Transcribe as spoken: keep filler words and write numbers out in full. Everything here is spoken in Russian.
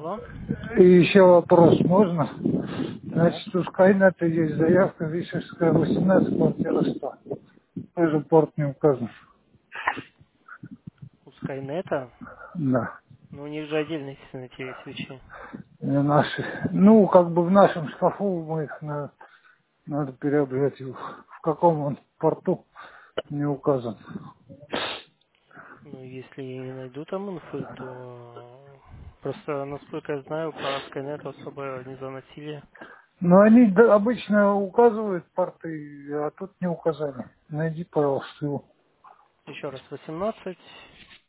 Алло. И еще вопрос можно? Так. Значит, у Скайнета есть заявка Вишерская, восемнадцать, квартира сто. Тоже порт не указан. У Скайнета. Да. Ну, у них же отдельные на те свечи. Не наши. Ну, как бы в нашем шкафу мы их на- надо переобрать. В каком он порту не указан. Ну, если я не найду там инфы, то... Просто, насколько я знаю, по Скайнету особо не заносили. Но они да, обычно указывают порты, а тут не указали. Найди, пожалуйста, его. Еще раз, восемнадцать.